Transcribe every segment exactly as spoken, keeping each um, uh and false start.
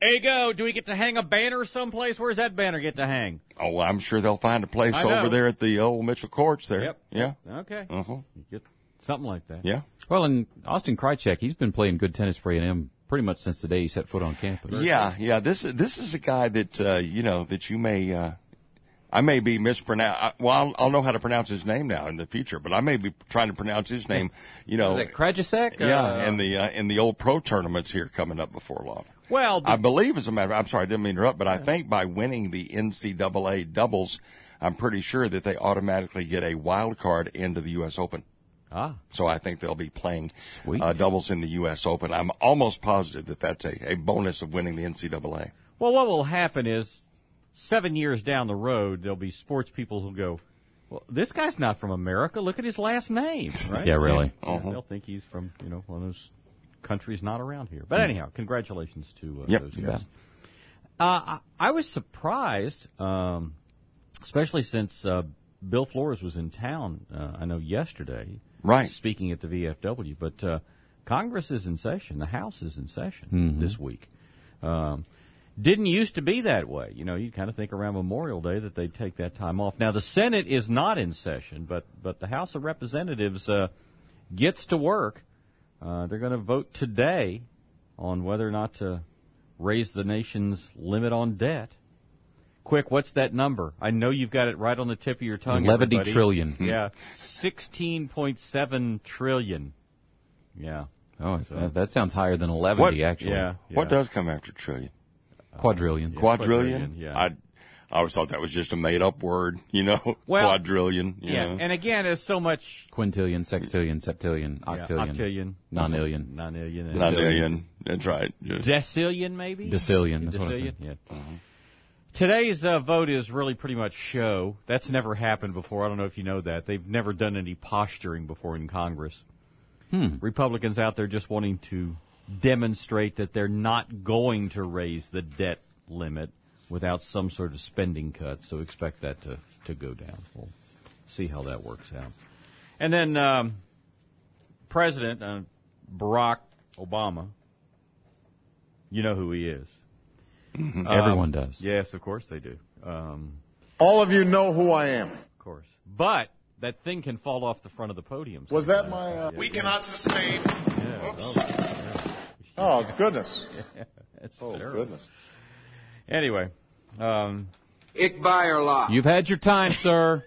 There you go. Do we get to hang a banner someplace? Where's that banner get to hang? Oh, I'm sure they'll find a place I know. over there at the old Mitchell Courts there. Yep. Yeah. Okay. Uh-huh. You get something like that. Yeah. Well, and Austin Krychek, he's been playing good tennis for A and M pretty much since the day he set foot on campus. Yeah, yeah. This this is a guy that uh, you know that you may uh, I may be mispronouncing. Well, I'll, I'll know how to pronounce his name now in the future, but I may be trying to pronounce his name. You know, Is it Krajicek? Yeah, Uh, in the uh, in the old pro tournaments here coming up before long. Well, the, I believe, as a matter, I'm sorry, I didn't mean to interrupt, but I think by winning the N C double A doubles, I'm pretty sure that they automatically get a wild card into the U S Open. ah, So I think they'll be playing Sweet. uh, doubles in the U S Open. I'm almost positive that that's a, a bonus of winning the N C double A. well, what will happen is seven years down the road, there'll be sports people who'll go, well, this guy's not from America. Look at his last name, right? Yeah, really. Yeah, Uh-huh. they'll think he's from, you know, one of those countries not around here. But anyhow, congratulations to uh, Yep, those you guys. bet. Uh, I, I was surprised, um, especially since uh, Bill Flores was in town, uh, I know, yesterday. Right. Speaking at the V F W. But uh, Congress is in session. The House is in session Mm-hmm. this week. Um, didn't used to be that way. You know, you kind of think around Memorial Day that they'd take that time off. Now, the Senate is not in session, but, but the House of Representatives uh, gets to work. Uh, they're going to vote today on whether or not to raise the nation's limit on debt. Quick, what's that number? I know you've got it right on the tip of your tongue. eleven everybody. trillion. Yeah, sixteen point seven trillion. Yeah. Oh, So- that, that sounds higher than eleven, What- actually. Yeah. What yeah. does come after trillion? Quadrillion. Quadrillion? quadrillion, yeah. I, I always thought that was just a made-up word, you know, Well, quadrillion. You Yeah, know. and again, there's so much. Quintillion, sextillion, septillion, Yeah, octillion, octillion, nonillion, nonillion, Not decillion. million. That's right. Just- decillion, maybe. decillion. That's what I Decillion? said. Yeah. Today's uh, vote is really pretty much show. That's never happened before. I don't know if you know that. They've never done any posturing before in Congress. Hmm. Republicans out there just wanting to demonstrate that they're not going to raise the debt limit without some sort of spending cut. So expect that to, to go down. We'll see how that works out. And then um, President uh, Barack Obama, you know who he is. Everyone does. Yes, of course they do. Um, All of you know who I am. of course. But that thing can fall off the front of the podium. Was that sometimes. my? Uh, We cannot sustain. Yeah, Oops. oh goodness! It's Oh terrible. goodness! Anyway, um, Ik Bayerla. You've had your time, sir.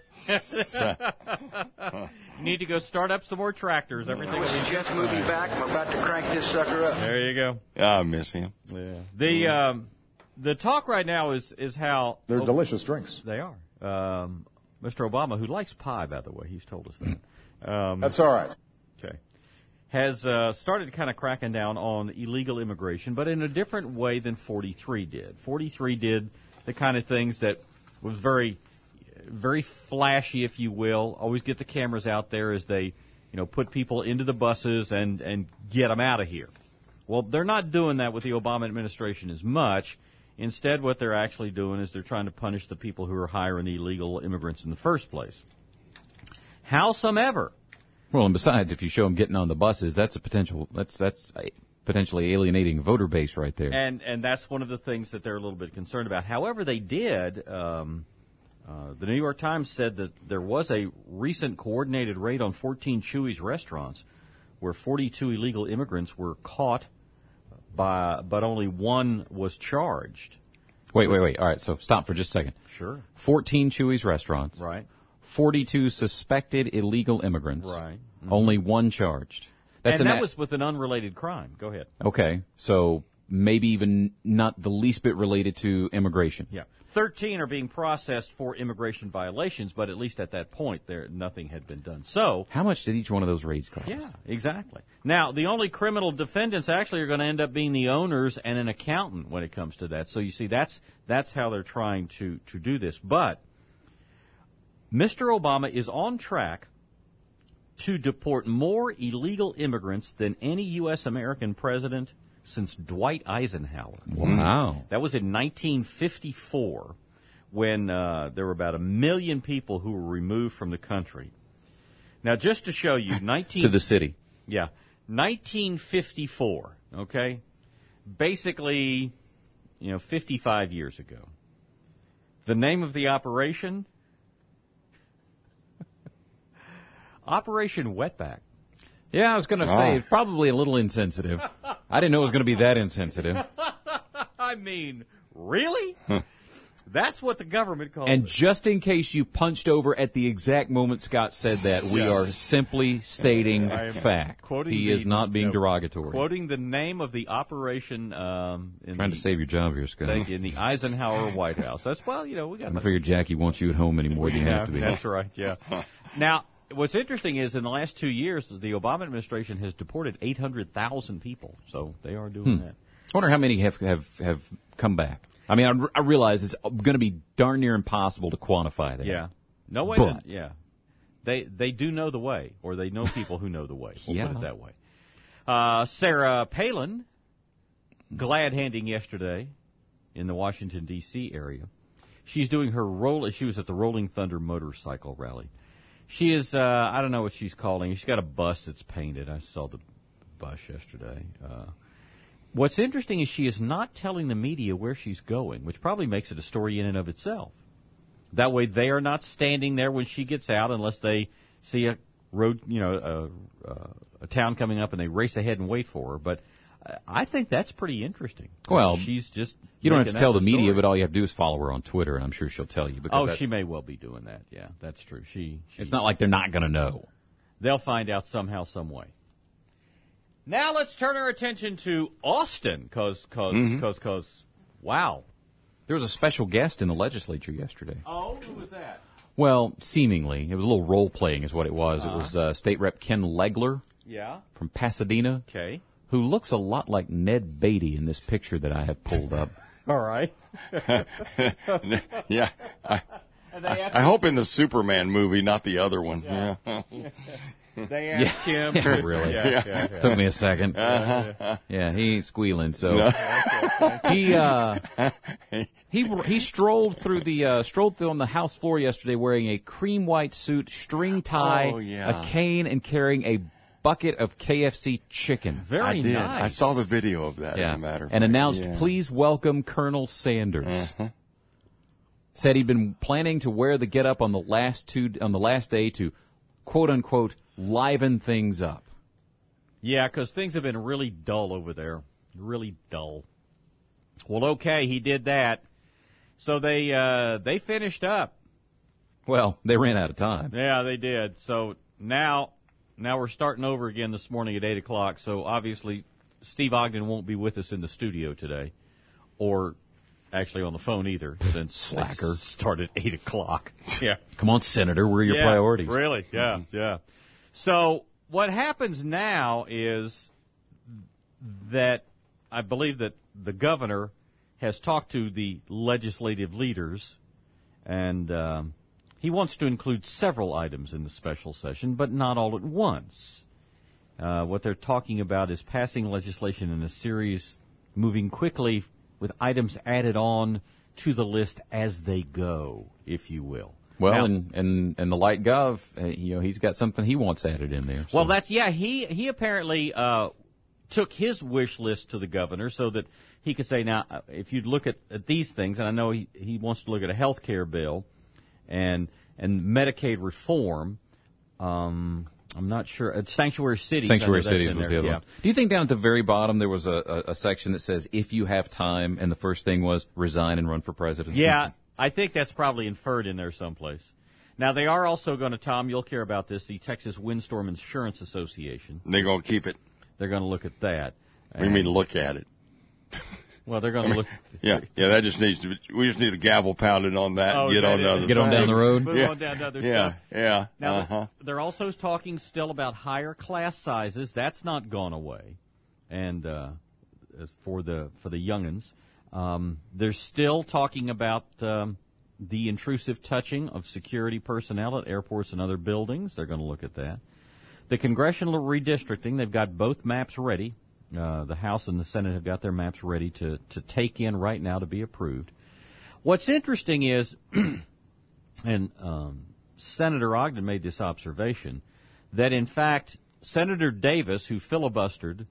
you need to go start up some more tractors. Everything. With will the be Jets movie back, I'm about to crank this sucker up. There you go. I miss him. Yeah. The um, the talk right now is is how They're oh, delicious drinks. they are. Um, Mister Obama, who likes pie, by the way, he's told us that. Um, That's all right. Okay. Has uh, started kind of cracking down on illegal immigration, but in a different way than forty-three did. forty-three did the kind of things that was very, very flashy, if you will. Always get the cameras out there as they, you know, put people into the buses and, and get them out of here. Well, they're not doing that with the Obama administration as much. Instead, what they're actually doing is they're trying to punish the people who are hiring illegal immigrants in the first place. Howsomever, Well, and besides, if you show them getting on the buses, that's a potential. That's that's a potentially alienating voter base right there. And and that's one of the things that they're a little bit concerned about. However, they did. Um, uh, the New York Times said that there was a recent coordinated raid on fourteen Chuy's restaurants, where forty-two illegal immigrants were caught, by but only one was charged. Wait, wait, wait. All right, so stop for just a second. Sure. fourteen Chuy's restaurants. Right. forty-two suspected illegal immigrants. Right. Only one charged. That's and an that a- was with an unrelated crime. Go ahead. Okay, so maybe even not the least bit related to immigration. Yeah. thirteen are being processed for immigration violations, but at least at that point, there nothing had been done. So. How much did each one of those raids cost? Yeah, exactly. Now, the only criminal defendants actually are going to end up being the owners and an accountant when it comes to that. So you see, that's that's how they're trying to, to do this. But Mister Obama is on track to deport more illegal immigrants than any U S American president since Dwight Eisenhower. Wow. That was in nineteen fifty-four when uh, there were about a million people who were removed from the country. Now, just to show you, nineteen To the city. yeah, nineteen fifty-four. Okay, basically you know, fifty-five years ago. The name of the operation? Operation Wetback. Yeah, I was going to Ah. say it's probably a little insensitive. I didn't know it was going to be that insensitive. I mean, really? That's what the government calls And it. just in case you punched over at the exact moment Scott said that, we Yeah. are simply stating I am fact. quoting He the- is not being no, derogatory. Quoting the name of the operation um, in, Trying the, to save your job here, Scott. thank you, in the Eisenhower White House. That's, well, you know, we got I figure Jackie wants you at home anymore than you Yeah, have to be. that's right, yeah. Now, what's interesting is in the last two years, the Obama administration has deported eight hundred thousand people. So they are doing that. I wonder how many have, have, have come back. I mean, I, I realize it's going to be darn near impossible to quantify that. Yeah. No way. But- to, yeah. They they do know the way, or they know people who know the way. We'll Yeah. put it that way. Uh, Sarah Palin, glad handing yesterday in the Washington, D C area. She's doing her roll. She was at the Rolling Thunder motorcycle rally. She is, uh, I don't know what she's calling it. She's got a bus that's painted. I saw the bus yesterday. Uh, what's interesting is she is not telling the media where she's going, which probably makes it a story in and of itself. That way they are not standing there when she gets out unless they see a road, you know, a, a, a town coming up and they race ahead and wait for her. But uh, I think that's pretty interesting. Well, she's just You don't have making to tell that the media, story. but all you have to do is follow her on Twitter, and I'm sure she'll tell you. Because Oh, that's- she may well be doing that. Yeah, that's true. She, she It's not like they're not going to know. They'll find out somehow, some way. Now let's turn our attention to Austin, because, because, because, because, wow. There was a special guest in the legislature yesterday. Oh, who was that? Well, seemingly. It was a little role-playing is what it was. It was uh, State Rep Ken Legler Yeah. from Pasadena, Okay. who looks a lot like Ned Beatty in this picture that I have pulled up. All right. Yeah. I, And they asked, I hope in the Superman movie, not the other one. Yeah. they asked him. Yeah, really. Yeah, yeah, yeah. Took me a second. Yeah, he ain't squealing. So he uh, he he strolled through the uh, strolled through on the House floor yesterday wearing a cream white suit, string tie, Oh, yeah. a cane, and carrying a bucket of K F C chicken. Very I did. nice. I saw the video of that, as a matter of and fact. announced, Yeah. "Please welcome Colonel Sanders." Said he'd been planning to wear the getup on the last two on the last day to quote unquote liven things up. Yeah, because things have been really dull over there. Really dull. Well, okay, he did that. So they uh, they finished up. Well, they ran out of time. Yeah, they did. So now now we're starting over again this morning at eight o'clock. So obviously Steve Ogden won't be with us in the studio today, or actually on the phone either, since Slacker. they start at eight o'clock. Yeah. Come on, Senator, where are your Yeah, priorities? Really? Yeah, yeah. So what happens now is that I believe that the governor has talked to the legislative leaders, and um, he wants to include several items in the special session, but not all at once. Uh, what they're talking about is passing legislation in a series, moving quickly with items added on to the list as they go, if you will. Well, Now- and, and and the light gov, uh, you know, he's got something he wants added in there. so- Well, that's yeah. He he apparently uh, took his wish list to the governor so that he could say, now, uh, if you look at, at these things, and I know he, he wants to look at a health care bill and and Medicaid reform. Um, I'm not sure. Uh, Sanctuary cities. I know Sanctuary that's cities in was there, the other yeah. one. Do you think down at the very bottom there was a, a, a section that says if you have time, and the first thing was resign and run for president? Yeah, I think that's probably inferred in there someplace. Now, they are also going to, Tom, you'll care about this, the Texas Windstorm Insurance Association. They're going to keep it. They're going to look at that. We mean And- look at it. Well, they're going to look. Yeah, yeah. That just needs to. Be, we just need a gavel pounded on that. Oh, and get that on is- the other Get on thing. down the road. Move Yeah. on down to other Yeah, stuff. yeah. Now, uh-huh. they're also talking still about higher class sizes. That's not gone away. And uh, as for the for the youngins, um, they're still talking about um, the intrusive touching of security personnel at airports and other buildings. They're going to look at that. The congressional redistricting, they've got both maps ready. Uh, the House and the Senate have got their maps ready to, to take in right now to be approved. What's interesting is, and um, Senator Ogden made this observation, that in fact Senator Davis, who filibustered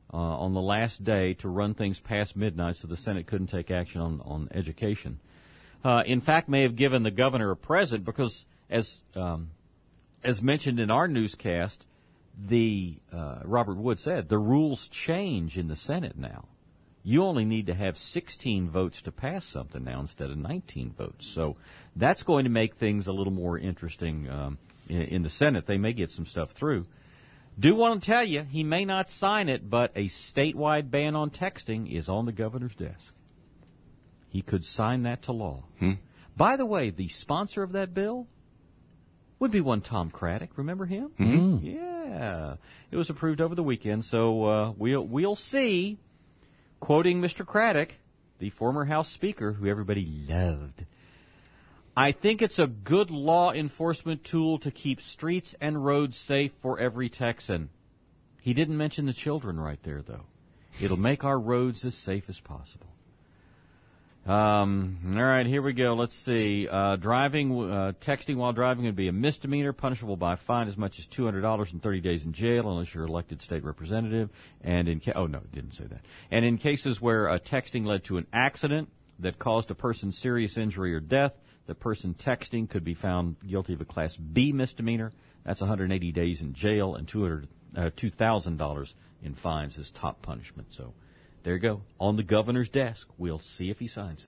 uh, on the last day to run things past midnight so the Senate couldn't take action on, on education. Uh, in fact, may have given the governor a present because, as um, as mentioned in our newscast, the uh, Robert Wood said the rules change in the Senate now. You only need to have sixteen votes to pass something now instead of nineteen votes. So that's going to make things a little more interesting um, in, in the Senate. They may get some stuff through. Do want to tell you, he may not sign it, but a statewide ban on texting is on the governor's desk. He could sign that to law. Hmm. By the way, the sponsor of that bill would be one Tom Craddock. Remember him? Mm-hmm. Yeah. It was approved over the weekend, so uh, we'll we'll see. Quoting Mister Craddock, the former House Speaker, who everybody loved, I think it's a good law enforcement tool to keep streets and roads safe for every Texan. He didn't mention the children right there, though. It'll make our roads as safe as possible. Um, all right, here we go. Let's see. Uh, driving, uh, texting while driving would be a misdemeanor, punishable by a fine as much as two hundred dollars and thirty days in jail unless you're elected state representative. And in ca- oh no, it didn't say that. And in cases where uh, texting led to an accident that caused a person serious injury or death, the person texting could be found guilty of a Class B misdemeanor. That's one hundred eighty days in jail and two thousand dollars in fines as top punishment. So there you go. On the governor's desk. We'll see if he signs it.